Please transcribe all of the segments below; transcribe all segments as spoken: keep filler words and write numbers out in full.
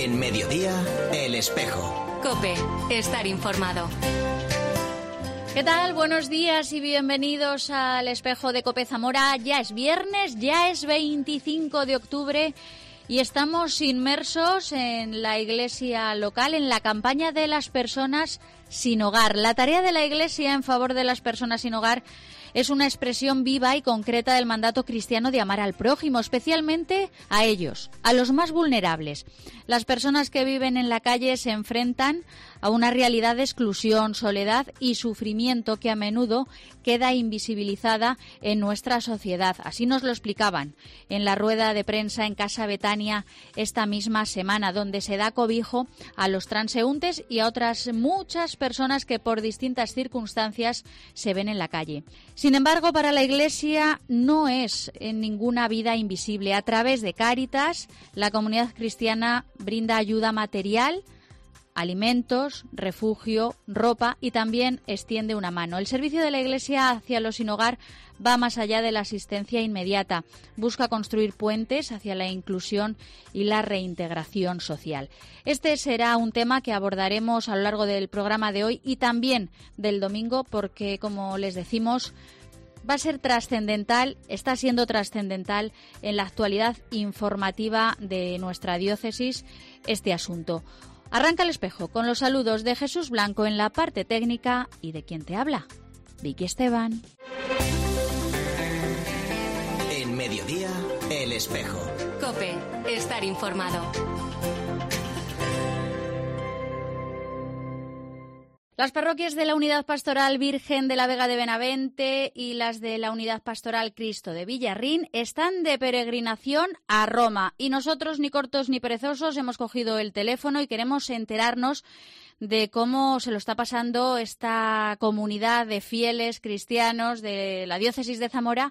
En Mediodía, El Espejo. COPE, estar informado. ¿Qué tal? Buenos días y bienvenidos al Espejo de COPE Zamora. Ya es viernes, ya es veinticinco de octubre y estamos inmersos en la iglesia local, en la campaña de las personas sin hogar. La tarea de la iglesia en favor de las personas sin hogar es una expresión viva y concreta del mandato cristiano de amar al prójimo, especialmente a ellos, a los más vulnerables. Las personas que viven en la calle se enfrentan a una realidad de exclusión, soledad y sufrimiento que a menudo queda invisibilizada en nuestra sociedad. Así nos lo explicaban en la rueda de prensa en Casa Betania esta misma semana, donde se da cobijo a los transeúntes y a otras muchas personas que por distintas circunstancias se ven en la calle. Sin embargo, para la Iglesia no es en ninguna vida invisible. A través de Cáritas, la comunidad cristiana brinda ayuda material, alimentos, refugio, ropa y también extiende una mano. El servicio de la Iglesia hacia los sin hogar va más allá de la asistencia inmediata. Busca construir puentes hacia la inclusión y la reintegración social. Este será un tema que abordaremos a lo largo del programa de hoy y también del domingo porque, como les decimos, va a ser trascendental, está siendo trascendental en la actualidad informativa de nuestra diócesis este asunto. Arranca El Espejo con los saludos de Jesús Blanco en la parte técnica y de quien te habla, Vicky Esteban. En Mediodía, El Espejo. COPE, estar informado. Las parroquias de la Unidad Pastoral Virgen de la Vega de Benavente y las de la Unidad Pastoral Cristo de Villarrín están de peregrinación a Roma y nosotros, ni cortos ni perezosos, hemos cogido el teléfono y queremos enterarnos de cómo se lo está pasando esta comunidad de fieles cristianos de la diócesis de Zamora,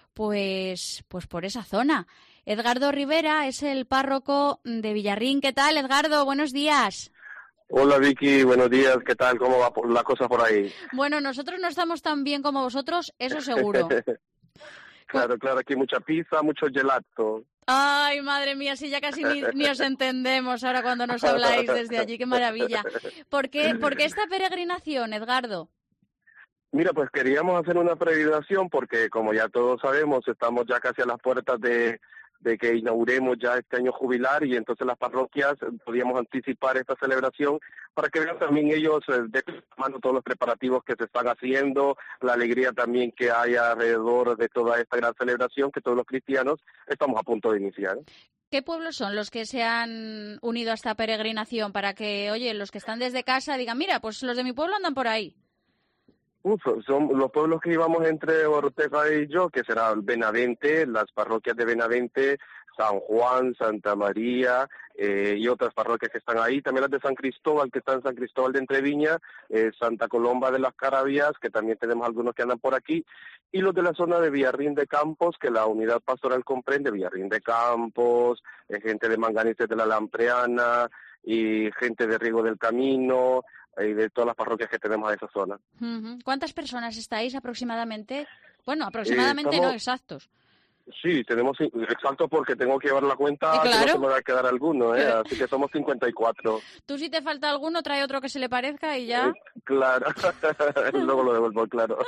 pues, pues por esa zona. Edgardo Rivera es el párroco de Villarrín. ¿Qué tal, Edgardo? Buenos días. Hola Vicky, buenos días, ¿qué tal? ¿Cómo va la cosa por ahí? Bueno, nosotros no estamos tan bien como vosotros, eso seguro. Claro, claro, aquí mucha pizza, mucho gelato. Ay, madre mía, sí, ya casi ni, ni os entendemos ahora cuando nos habláis desde allí, qué maravilla. ¿Por qué, ¿Por qué esta peregrinación, Edgardo? Mira, pues queríamos hacer una peregrinación porque, como ya todos sabemos, estamos ya casi a las puertas de... de que inauguremos ya este año jubilar y entonces las parroquias podíamos anticipar esta celebración para que vean también ellos eh, de mano todos los preparativos que se están haciendo, la alegría también que hay alrededor de toda esta gran celebración que todos los cristianos estamos a punto de iniciar. ¿Qué pueblos son los que se han unido a esta peregrinación para que, oye, los que están desde casa digan, mira, pues los de mi pueblo andan por ahí? Uf, son los pueblos que íbamos entre Ortega y yo, que será Benavente, las parroquias de Benavente, San Juan, Santa María eh, y otras parroquias que están ahí, también las de San Cristóbal, que están en San Cristóbal de Entreviña, eh, Santa Colomba de las Carabias, que también tenemos algunos que andan por aquí, y los de la zona de Villarrín de Campos, que la unidad pastoral comprende Villarrín de Campos, eh, gente de Manganices de la Lampreana y gente de Riego del Camino, y de todas las parroquias que tenemos a esa zona. Uh-huh. ¿Cuántas personas estáis aproximadamente? Bueno, aproximadamente eh, estamos... no, exactos. Sí, tenemos exacto porque tengo que llevar la cuenta, ¿Y claro? Que no se me va a quedar alguno, ¿eh? Así que somos cincuenta y cuatro. Tú si te falta alguno, trae otro que se le parezca y ya. Eh, claro, luego lo devuelvo, claro.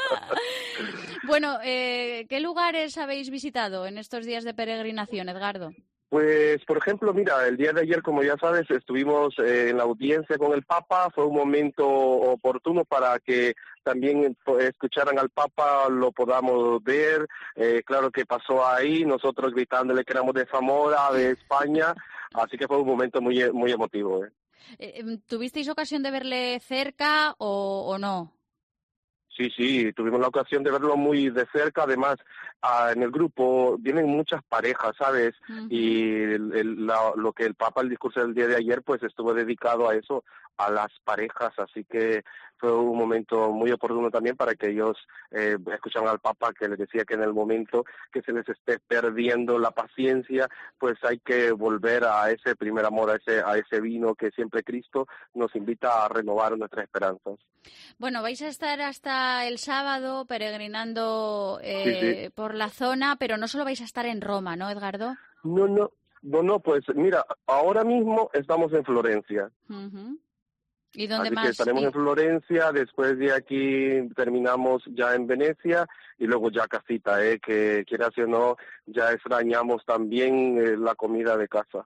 Bueno, eh, ¿qué lugares habéis visitado en estos días de peregrinación, Edgardo? Pues, por ejemplo, mira, el día de ayer, como ya sabes, estuvimos eh, en la audiencia con el Papa. Fue un momento oportuno para que también escucharan al Papa, lo podamos ver. Eh, claro que pasó ahí, nosotros gritándole que éramos de Zamora, de España. Así que fue un momento muy muy emotivo. ¿eh? Eh, ¿Tuvisteis ocasión de verle cerca o, o no? Sí, sí, tuvimos la ocasión de verlo muy de cerca. Además, uh, en el grupo vienen muchas parejas, ¿sabes? Uh-huh. Y el, el, la, lo que el Papa, el discurso del día de ayer, pues estuvo dedicado a eso, a las parejas. Así que fue un momento muy oportuno también para que ellos eh, escucharan al Papa, que les decía que en el momento que se les esté perdiendo la paciencia, pues hay que volver a ese primer amor, a ese, a ese vino que siempre Cristo nos invita a renovar nuestras esperanzas. Bueno, vais a estar hasta el sábado peregrinando eh, sí, sí. por la zona, pero no solo vais a estar en Roma, ¿no, Edgardo? No, no. No, no, pues mira, ahora mismo estamos en Florencia. Uh-huh. ¿Y dónde Así más? que estaremos ¿Y... en Florencia, después de aquí terminamos ya en Venecia y luego ya casita, ¿eh? Que quieras o no, ya extrañamos también eh, la comida de casa.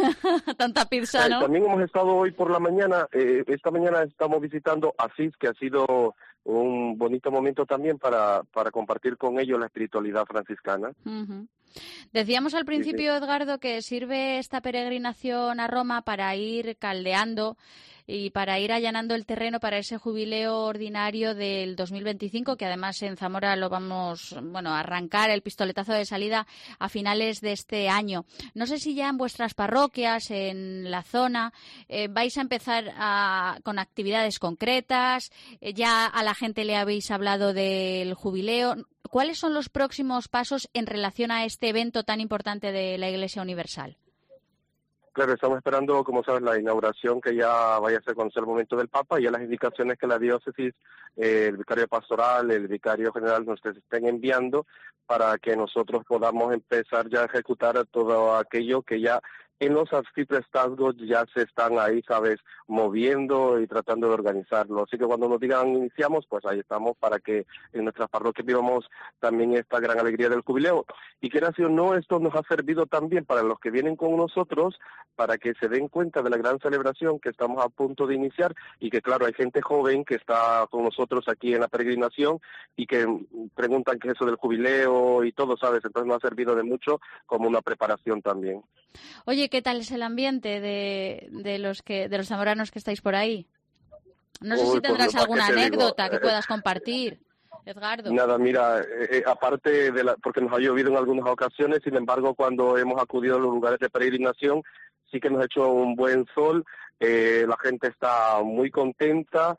Tanta pizza, ¿no? Eh, también hemos estado hoy por la mañana, eh, esta mañana estamos visitando Asís, que ha sido un bonito momento también para, para compartir con ellos la espiritualidad franciscana. Uh-huh. Decíamos al principio, sí, sí. Edgardo, que sirve esta peregrinación a Roma para ir caldeando y para ir allanando el terreno para ese jubileo ordinario del dos mil veinticinco, que además en Zamora lo vamos, bueno, a arrancar el pistoletazo de salida a finales de este año. No sé si ya en vuestras parroquias, en la zona, eh, vais a empezar a, con actividades concretas, eh, ya a la gente le habéis hablado del jubileo. ¿Cuáles son los próximos pasos en relación a este evento tan importante de la Iglesia Universal? Claro, estamos esperando, como sabes, la inauguración que ya vaya a ser cuando sea el momento del Papa y ya las indicaciones que la diócesis, eh, el vicario pastoral, el vicario general nos estén enviando para que nosotros podamos empezar ya a ejecutar todo aquello que ya en los arciprestazgos ya se están ahí, ¿sabes?, moviendo y tratando de organizarlo. Así que cuando nos digan iniciamos, pues ahí estamos para que en nuestras parroquias vivamos también esta gran alegría del jubileo. Y quieras o no, esto nos ha servido también para los que vienen con nosotros, para que se den cuenta de la gran celebración que estamos a punto de iniciar y que, claro, hay gente joven que está con nosotros aquí en la peregrinación y que preguntan qué es eso del jubileo y todo, ¿sabes? Entonces nos ha servido de mucho como una preparación también. Oye, ¿qué tal es el ambiente de, de los que de los zamoranos que estáis por ahí? No sé Uy, si tendrás pues, alguna anécdota digo, que eh, puedas compartir, Edgardo. Nada, mira, eh, aparte de la, porque nos ha llovido en algunas ocasiones, sin embargo, cuando hemos acudido a los lugares de peregrinación, sí que nos ha hecho un buen sol, eh, la gente está muy contenta,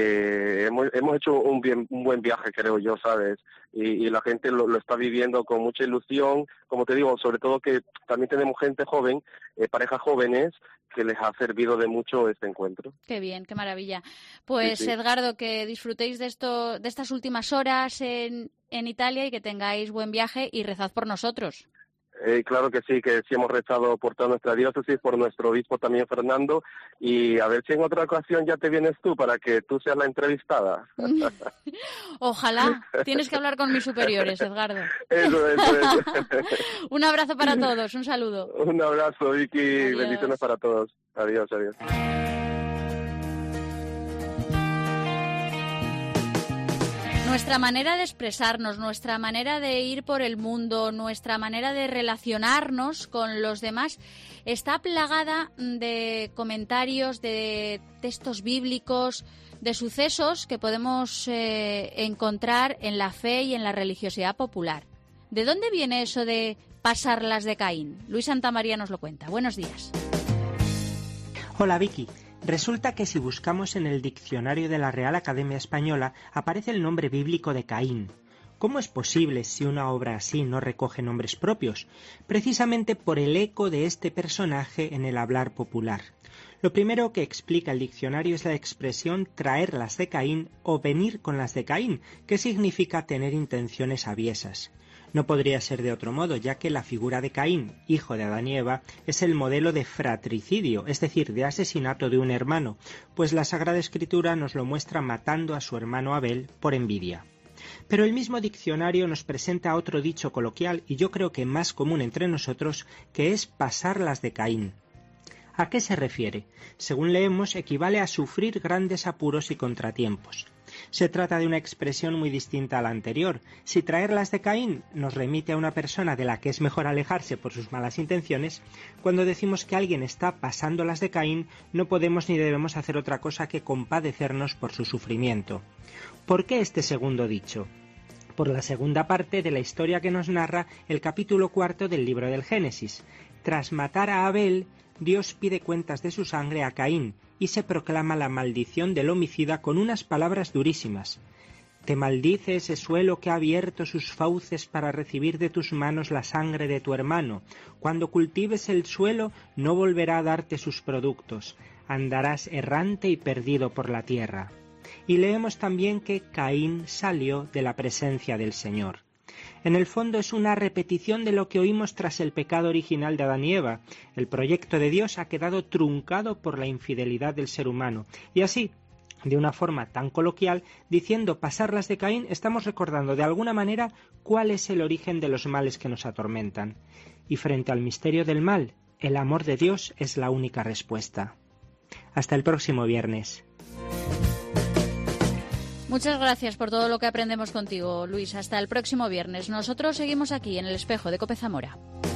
eh, hemos, hemos hecho un, bien, un buen viaje, creo yo, ¿sabes? Y, y la gente lo, lo está viviendo con mucha ilusión, como te digo, sobre todo que también tenemos gente joven, eh, parejas jóvenes, que les ha servido de mucho este encuentro. Qué bien, qué maravilla. Pues sí, sí. Edgardo, que disfrutéis de esto, de estas últimas horas en, en Italia y que tengáis buen viaje y rezad por nosotros. Eh, claro que sí, que sí hemos rezado por toda nuestra diócesis, por nuestro obispo también, Fernando, y a ver si en otra ocasión ya te vienes tú para que tú seas la entrevistada. Ojalá. Tienes que hablar con mis superiores, Edgardo. Eso, eso, eso. Un abrazo para todos, un saludo. Un abrazo, Vicky, adiós. Bendiciones para todos. Adiós, adiós. Nuestra manera de expresarnos, nuestra manera de ir por el mundo, nuestra manera de relacionarnos con los demás está plagada de comentarios, de textos bíblicos, de sucesos que podemos eh, encontrar en la fe y en la religiosidad popular. ¿De dónde viene eso de pasar las de Caín? Luis Santamaría nos lo cuenta. Buenos días. Hola, Vicky. Resulta que si buscamos en el diccionario de la Real Academia Española aparece el nombre bíblico de Caín. ¿Cómo es posible si una obra así no recoge nombres propios? Precisamente por el eco de este personaje en el hablar popular. Lo primero que explica el diccionario es la expresión traer las de Caín o venir con las de Caín, que significa tener intenciones aviesas. No podría ser de otro modo, ya que la figura de Caín, hijo de Adán y Eva, es el modelo de fratricidio, es decir, de asesinato de un hermano, pues la Sagrada Escritura nos lo muestra matando a su hermano Abel por envidia. Pero el mismo diccionario nos presenta otro dicho coloquial, y yo creo que más común entre nosotros, que es pasar las de Caín. ¿A qué se refiere? Según leemos, equivale a sufrir grandes apuros y contratiempos. Se trata de una expresión muy distinta a la anterior. Si traer las de Caín nos remite a una persona de la que es mejor alejarse por sus malas intenciones, cuando decimos que alguien está pasando las de Caín, no podemos ni debemos hacer otra cosa que compadecernos por su sufrimiento. ¿Por qué este segundo dicho? Por la segunda parte de la historia que nos narra el capítulo cuarto del libro del Génesis. Tras matar a Abel, Dios pide cuentas de su sangre a Caín y se proclama la maldición del homicida con unas palabras durísimas. Te maldice ese suelo que ha abierto sus fauces para recibir de tus manos la sangre de tu hermano. Cuando cultives el suelo no volverá a darte sus productos. Andarás errante y perdido por la tierra. Y leemos también que Caín salió de la presencia del Señor. En el fondo es una repetición de lo que oímos tras el pecado original de Adán y Eva. El proyecto de Dios ha quedado truncado por la infidelidad del ser humano. Y así, de una forma tan coloquial, diciendo pasarlas de Caín, estamos recordando de alguna manera cuál es el origen de los males que nos atormentan. Y frente al misterio del mal, el amor de Dios es la única respuesta. Hasta el próximo viernes. Muchas gracias por todo lo que aprendemos contigo, Luis. Hasta el próximo viernes. Nosotros seguimos aquí en el Espejo de COPE Zamora.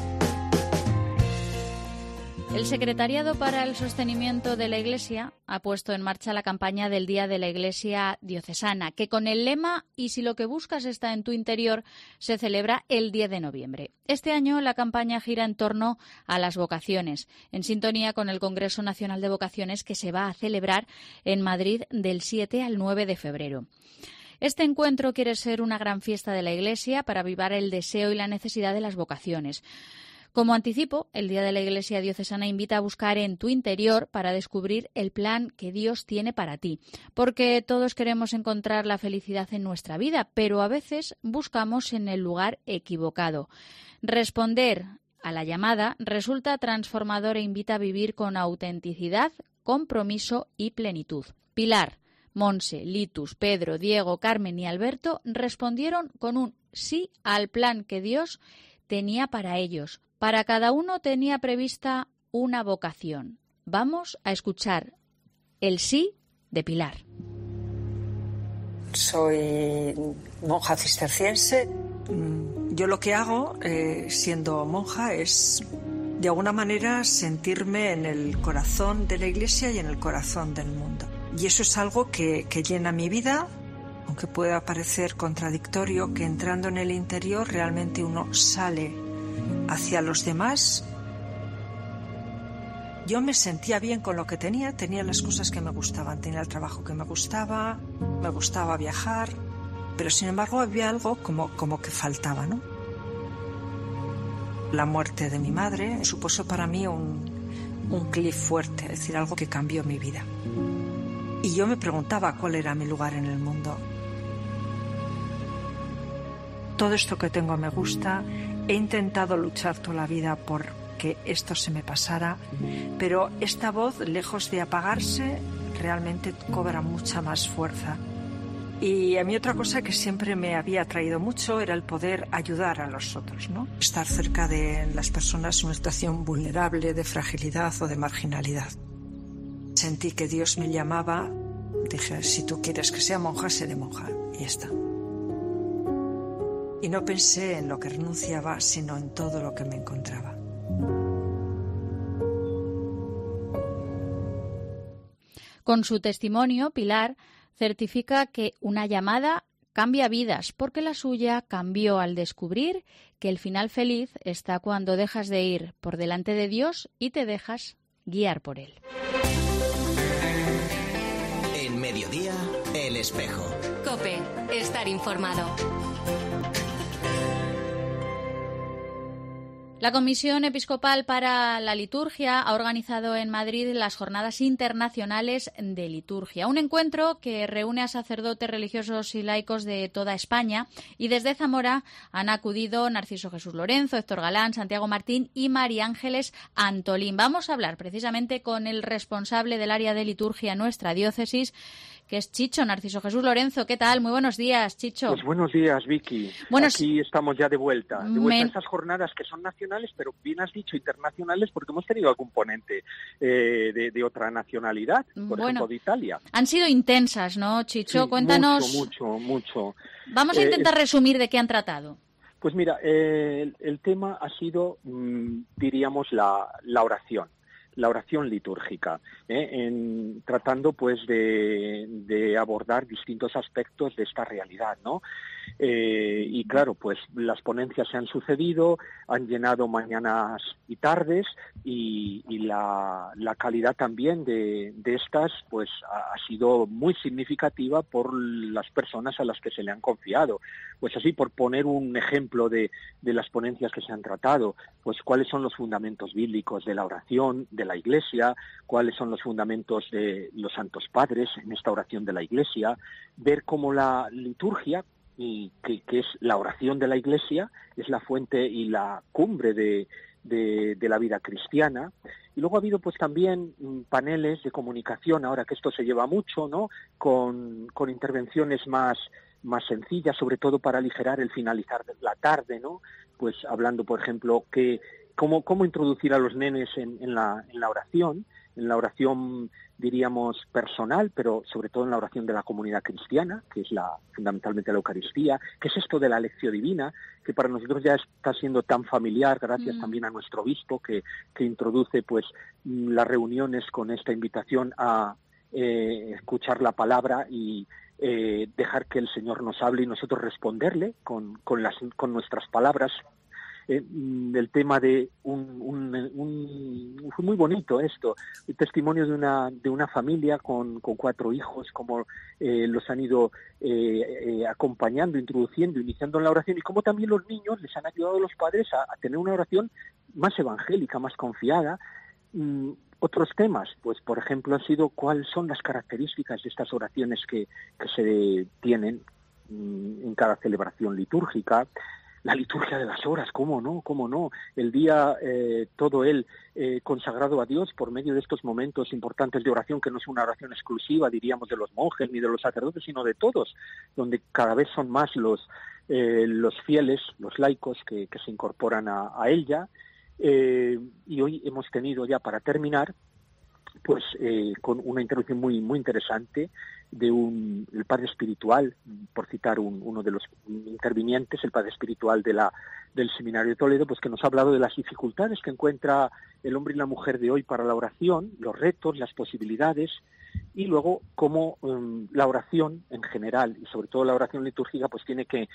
El Secretariado para el Sostenimiento de la Iglesia ha puesto en marcha la campaña del Día de la Iglesia Diocesana, que con el lema «Y si lo que buscas está en tu interior» se celebra el diez de noviembre. Este año la campaña gira en torno a las vocaciones, en sintonía con el Congreso Nacional de Vocaciones que se va a celebrar en Madrid del siete al nueve de febrero. Este encuentro quiere ser una gran fiesta de la Iglesia para avivar el deseo y la necesidad de las vocaciones. Como anticipo, el Día de la Iglesia Diocesana invita a buscar en tu interior para descubrir el plan que Dios tiene para ti, porque todos queremos encontrar la felicidad en nuestra vida, pero a veces buscamos en el lugar equivocado. Responder a la llamada resulta transformador e invita a vivir con autenticidad, compromiso y plenitud. Pilar, Monse, Litus, Pedro, Diego, Carmen y Alberto respondieron con un sí al plan que Dios tenía para ellos. Para cada uno tenía prevista una vocación. Vamos a escuchar el sí de Pilar. Soy monja cisterciense. Yo lo que hago, eh, siendo monja, es de alguna manera sentirme en el corazón de la Iglesia y en el corazón del mundo. Y eso es algo que, que llena mi vida, aunque pueda parecer contradictorio, que entrando en el interior realmente uno sale hacia los demás. Yo me sentía bien con lo que tenía, tenía las cosas que me gustaban, tenía el trabajo que me gustaba, me gustaba viajar, pero sin embargo había algo como, como que faltaba, ¿no? La muerte de mi madre supuso para mí un, un clic fuerte, es decir, algo que cambió mi vida. Y yo me preguntaba cuál era mi lugar en el mundo. Todo esto que tengo me gusta. He intentado luchar toda la vida por que esto se me pasara, pero esta voz, lejos de apagarse, realmente cobra mucha más fuerza. Y a mí otra cosa que siempre me había atraído mucho era el poder ayudar a los otros, ¿no? Estar cerca de las personas en una situación vulnerable, de fragilidad o de marginalidad. Sentí que Dios me llamaba, dije, si tú quieres que sea monja, seré monja, y ya está. Y no pensé en lo que renunciaba, sino en todo lo que me encontraba. Con su testimonio, Pilar certifica que una llamada cambia vidas, porque la suya cambió al descubrir que el final feliz está cuando dejas de ir por delante de Dios y te dejas guiar por Él. En Mediodía, El Espejo. COPE, estar informado. La Comisión Episcopal para la Liturgia ha organizado en Madrid las Jornadas Internacionales de Liturgia, un encuentro que reúne a sacerdotes religiosos y laicos de toda España, y desde Zamora han acudido Narciso Jesús Lorenzo, Héctor Galán, Santiago Martín y María Ángeles Antolín. Vamos a hablar precisamente con el responsable del área de liturgia en nuestra diócesis, que es Chicho, Narciso Jesús Lorenzo. ¿Qué tal? Muy buenos días, Chicho. Pues buenos días, Vicky. Bueno, aquí estamos ya de vuelta, de vuelta me... a esas jornadas que son nacionales, pero bien has dicho internacionales, porque hemos tenido algún ponente eh, de, de otra nacionalidad, por bueno, ejemplo, de Italia. Han sido intensas, ¿no, Chicho? Sí, Cuéntanos. Mucho, mucho, mucho. Vamos a intentar eh, resumir de qué han tratado. Pues mira, eh, el, el tema ha sido, mmm, diríamos, la, la oración. La oración litúrgica, ¿eh? en, tratando pues de, de abordar distintos aspectos de esta realidad, ¿no? Eh, y claro, pues las ponencias se han sucedido, han llenado mañanas y tardes, y, y la, la calidad también de, de estas pues ha, ha sido muy significativa por las personas a las que se le han confiado. Pues así, por poner un ejemplo de, de las ponencias que se han tratado, pues cuáles son los fundamentos bíblicos de la oración de la Iglesia, cuáles son los fundamentos de los santos padres en esta oración de la Iglesia, ver cómo la liturgia, y que, que es la oración de la Iglesia, es la fuente y la cumbre de, de, de la vida cristiana. Y luego ha habido pues también paneles de comunicación, ahora que esto se lleva mucho, ¿no? Con, con intervenciones más, más sencillas, sobre todo para aligerar el finalizar de la tarde, ¿no? Pues hablando, por ejemplo, que cómo, cómo introducir a los nenes en, en, la, en la oración, en la oración, diríamos, personal, pero sobre todo en la oración de la comunidad cristiana, que es la fundamentalmente la Eucaristía, que es esto de la lección divina, que para nosotros ya está siendo tan familiar, gracias mm. también a nuestro obispo, que, que introduce pues las reuniones con esta invitación a eh, escuchar la palabra y eh, dejar que el Señor nos hable y nosotros responderle con, con, las, con nuestras palabras. Eh, el tema de un, un, un fue muy bonito esto, el testimonio de una de una familia con, con cuatro hijos, como eh, los han ido eh, eh, acompañando, introduciendo, iniciando en la oración, y cómo también los niños les han ayudado a los padres a, a tener una oración más evangélica, más confiada. Mm, otros temas, pues por ejemplo, han sido cuáles son las características de estas oraciones que, que se tienen mm, en cada celebración litúrgica. La liturgia de las horas, ¿cómo no? ¿Cómo no? El día, eh, todo él eh, consagrado a Dios por medio de estos momentos importantes de oración, que no es una oración exclusiva, diríamos, de los monjes ni de los sacerdotes, sino de todos, donde cada vez son más los, eh, los fieles, los laicos que, que se incorporan a, a ella. Eh, y hoy hemos tenido ya, para terminar, pues eh, con una intervención muy muy interesante de un el padre espiritual, por citar un, uno de los intervinientes, el padre espiritual de la del Seminario de Toledo, pues que nos ha hablado de las dificultades que encuentra el hombre y la mujer de hoy para la oración, los retos, las posibilidades, y luego cómo um, la oración en general, y sobre todo la oración litúrgica, pues tiene que,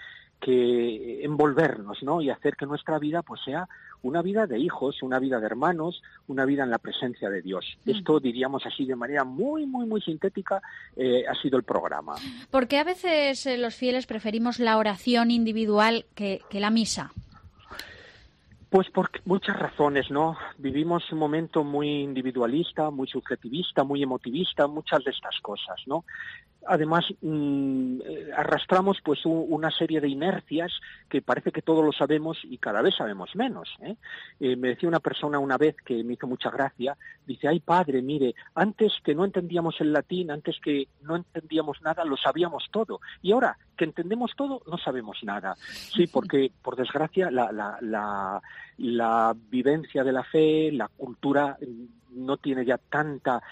que envolvernos, ¿no? Y hacer que nuestra vida pues sea una vida de hijos, una vida de hermanos, una vida en la presencia de Dios. Mm. Esto, diríamos así, de manera muy, muy, muy sintética, eh, ha sido el programa. ¿Por qué a veces eh, los fieles preferimos la oración individual que, que la misa? Pues por muchas razones, ¿no? Vivimos un momento muy individualista, muy subjetivista, muy emotivista, muchas de estas cosas, ¿no? Además, mmm, arrastramos pues un, una serie de inercias que parece que todo lo sabemos y cada vez sabemos menos, ¿eh? Eh, me decía una persona una vez que me hizo mucha gracia, dice, ay padre, mire, antes que no entendíamos el latín, antes que no entendíamos nada, lo sabíamos todo, y ahora que entendemos todo, no sabemos nada. Sí, porque por desgracia la, la, la, la vivencia de la fe, la cultura no tiene ya tanta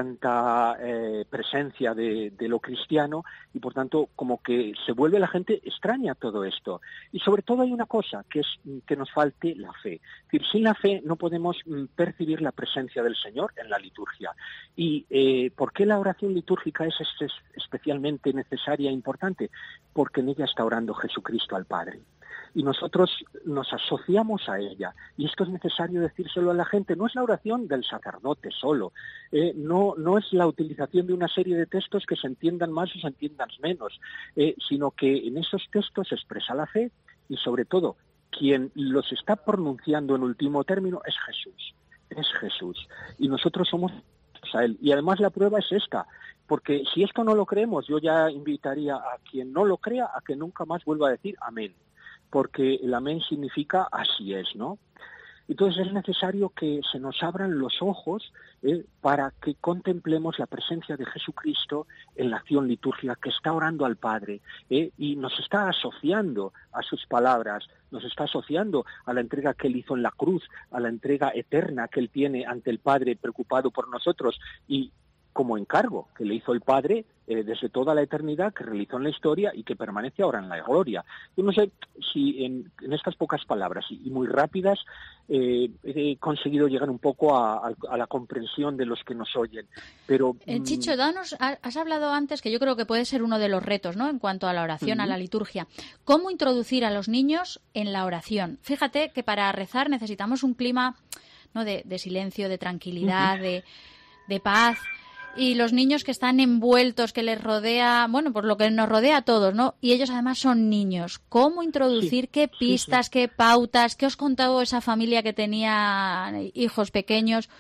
tanta eh, presencia de, de lo cristiano, y por tanto como que se vuelve la gente extraña todo esto. Y sobre todo hay una cosa, que es que nos falte la fe. Es decir, sin la fe no podemos mm, percibir la presencia del Señor en la liturgia. ¿Y eh, por qué la oración litúrgica es, es, es especialmente necesaria e importante? Porque en ella está orando Jesucristo al Padre. Y nosotros nos asociamos a ella, y esto es necesario decírselo a la gente. No es la oración del sacerdote solo, eh, no, no es la utilización de una serie de textos que se entiendan más o se entiendan menos, eh, sino que en esos textos se expresa la fe, y sobre todo quien los está pronunciando en último término es Jesús, es Jesús, y nosotros somos a Él. Y además la prueba es esta, porque si esto no lo creemos, yo ya invitaría a quien no lo crea a que nunca más vuelva a decir amén, porque el amén significa así es, ¿no? Entonces es necesario que se nos abran los ojos eh, para que contemplemos la presencia de Jesucristo en la acción litúrgica, que está orando al Padre eh, y nos está asociando a sus palabras, nos está asociando a la entrega que Él hizo en la cruz, a la entrega eterna que Él tiene ante el Padre preocupado por nosotros, y como encargo que le hizo el Padre eh, desde toda la eternidad, que realizó en la historia y que permanece ahora en la gloria. Yo no sé si en, en estas pocas palabras y, y muy rápidas eh, he conseguido llegar un poco a, a, a la comprensión de los que nos oyen. Pero eh, Chicho, danos, has hablado antes, que yo creo que puede ser uno de los retos, ¿no?, en cuanto a la oración, uh-huh. a la liturgia. ¿Cómo introducir a los niños en la oración? Fíjate que para rezar necesitamos un clima, ¿no?, de, de silencio, de tranquilidad, uh-huh. de, de paz. Y los niños que están envueltos, que les rodea, bueno, por lo que nos rodea a todos, ¿no? Y ellos además son niños. ¿Cómo introducir? Sí, ¿qué pistas, sí, sí. qué pautas? ¿Qué os contaba esa familia que tenía hijos pequeños?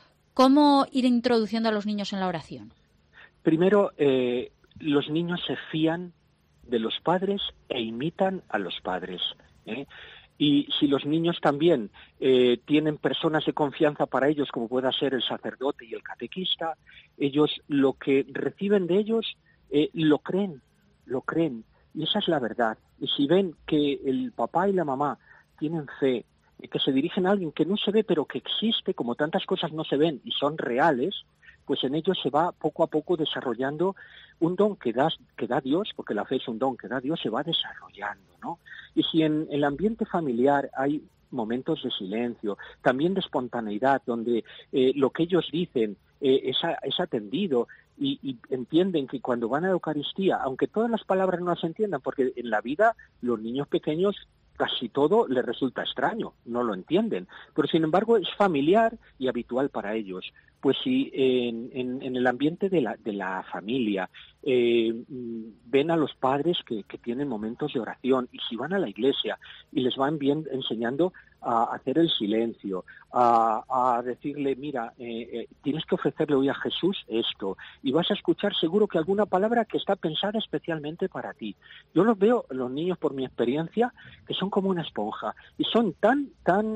¿Cómo ir introduciendo a los niños en la oración? Primero, eh, los niños se fían de los padres e imitan a los padres, ¿eh? Y si los niños también eh, tienen personas de confianza para ellos, como pueda ser el sacerdote y el catequista, ellos lo que reciben de ellos eh, lo creen, lo creen. Y esa es la verdad. Y si ven que el papá y la mamá tienen fe, y que se dirigen a alguien que no se ve, pero que existe, como tantas cosas no se ven y son reales, pues en ellos se va poco a poco desarrollando un don que da, que da Dios, porque la fe es un don que da Dios, se va desarrollando, ¿no? Y si en el ambiente familiar hay momentos de silencio, también de espontaneidad, donde eh, lo que ellos dicen eh, es, a, es atendido, y, y entienden que cuando van a la Eucaristía, aunque todas las palabras no las entiendan, porque en la vida los niños pequeños casi todo les resulta extraño, no lo entienden, pero sin embargo es familiar y habitual para ellos. Pues si en, en, en el ambiente de la, de la familia eh, ven a los padres que, que tienen momentos de oración, y si van a la iglesia y les van bien enseñando a hacer el silencio, a, a decirle, mira, eh, eh, tienes que ofrecerle hoy a Jesús esto, y vas a escuchar seguro que alguna palabra que está pensada especialmente para ti. Yo los veo, los niños, por mi experiencia, que son como una esponja, y son tan,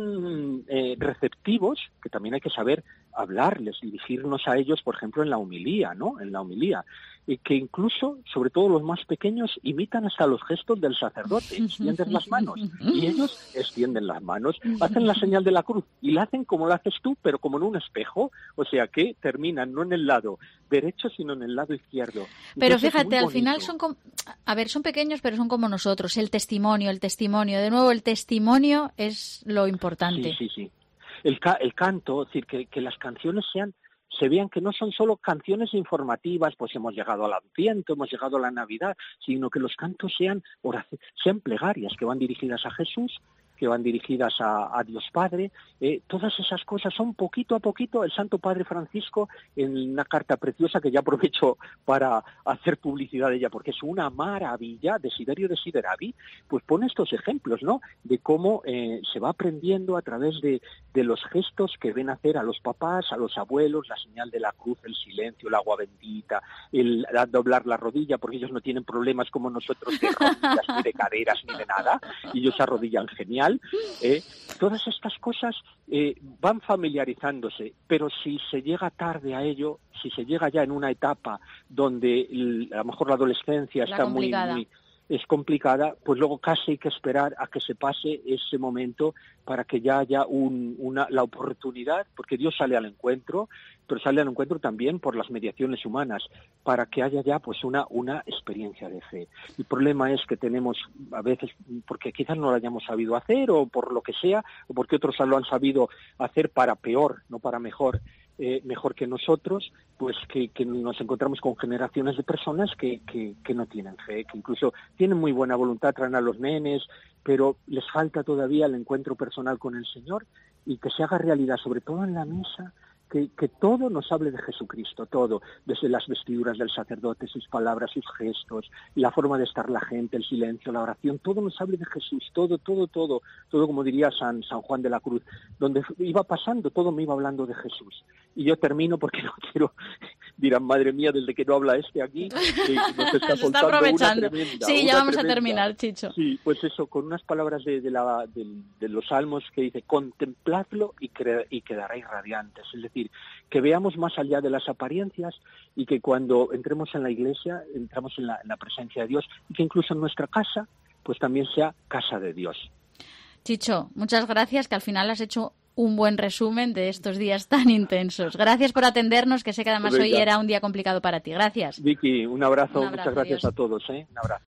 tan eh, receptivos, que también hay que saber hablarles, dirigirnos a ellos, por ejemplo, en la homilía, ¿no? En la homilía, y que incluso, sobre todo los más pequeños, imitan hasta los gestos del sacerdote, extienden las manos, y ellos extienden las manos, hacen la señal de la cruz, y la hacen como la haces tú, pero como en un espejo, o sea que terminan no en el lado derecho, sino en el lado izquierdo. Pero Entonces, fíjate, al final son como, a ver, son pequeños, pero son como nosotros, el testimonio, el testimonio, de nuevo, el testimonio es lo importante. Sí, sí, sí. El, ca el canto, es decir, que, que las canciones sean, se vean que no son solo canciones informativas, pues hemos llegado al Adviento, hemos llegado a la Navidad, sino que los cantos sean, sean plegarias que van dirigidas a Jesús, que van dirigidas a, a Dios Padre. Eh, todas esas cosas son poquito a poquito. El Santo Padre Francisco, en una carta preciosa que ya aprovecho para hacer publicidad de ella, porque es una maravilla, Desiderio Desideravi, pues pone estos ejemplos, ¿no?, de cómo eh, se va aprendiendo a través de, de los gestos que ven hacer a los papás, a los abuelos, la señal de la cruz, el silencio, el agua bendita, el, el doblar la rodilla, porque ellos no tienen problemas como nosotros de rodillas, ni de caderas, ni de nada, y ellos se arrodillan genial. Eh, todas estas cosas eh, van familiarizándose, pero si se llega tarde a ello, si se llega ya en una etapa donde el, a lo mejor la adolescencia la está muy, muy es complicada, pues luego casi hay que esperar a que se pase ese momento para que ya haya un, una, la oportunidad, porque Dios sale al encuentro, pero sale al encuentro también por las mediaciones humanas, para que haya ya pues una, una experiencia de fe. El problema es que tenemos a veces, porque quizás no lo hayamos sabido hacer, o por lo que sea, o porque otros lo han sabido hacer para peor, no para mejor, Eh, mejor que nosotros, pues que, que nos encontramos con generaciones de personas que, que, que no tienen fe, que incluso tienen muy buena voluntad, traen a los nenes, pero les falta todavía el encuentro personal con el Señor, y que se haga realidad, sobre todo en la misa, que, que todo nos hable de Jesucristo, todo, desde las vestiduras del sacerdote, sus palabras, sus gestos, la forma de estar la gente, el silencio, la oración, todo nos hable de Jesús, todo, todo, todo, todo, como diría San, San Juan de la Cruz, donde iba pasando, todo me iba hablando de Jesús. Y yo termino porque no quiero, dirán, madre mía, desde que no habla este aquí, eh, nos está Se está aprovechando. Una tremenda, sí, ya vamos tremenda. a terminar, Chicho. Sí, pues eso, con unas palabras de, de, la, de, de los salmos que dice, contempladlo y, y quedaréis radiantes, es decir, que veamos más allá de las apariencias, y que cuando entremos en la iglesia, entramos en la, en la presencia de Dios, y que incluso en nuestra casa, pues también sea casa de Dios. Chicho, muchas gracias, que al final has hecho un buen resumen de estos días tan intensos. Gracias por atendernos, que sé que además Venga. hoy era un día complicado para ti. Gracias. Vicky, un abrazo, un abrazo muchas gracias Dios. a todos. ¿eh? Un abrazo.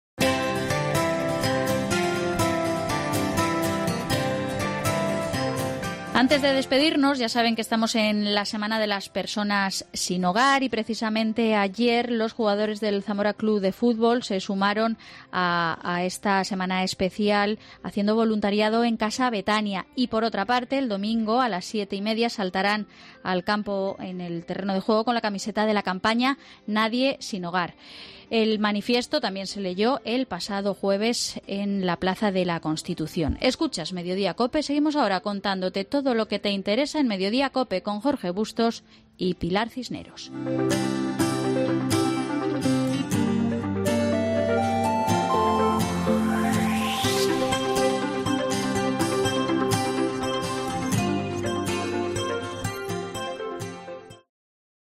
Antes de despedirnos, ya saben que estamos en la Semana de las Personas Sin Hogar, y precisamente ayer los jugadores del Zamora Club de Fútbol se sumaron a, a esta semana especial haciendo voluntariado en Casa Betania. Y por otra parte, el domingo a las siete y media saltarán al campo en el terreno de juego con la camiseta de la campaña Nadie Sin Hogar. El manifiesto también se leyó el pasado jueves en la Plaza de la Constitución. Escuchas Mediodía COPE. Seguimos ahora contándote todo lo que te interesa en Mediodía COPE con Jorge Bustos y Pilar Cisneros.